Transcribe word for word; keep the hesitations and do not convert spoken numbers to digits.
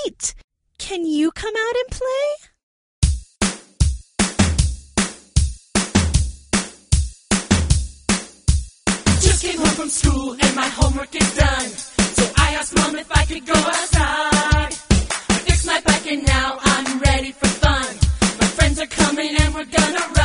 great! Can you come out and play? Just came home from school and my homework is done. So I asked Mom if I could go outside. I fixed my bike and now I'm ready for fun. My friends are coming and we're gonna ride.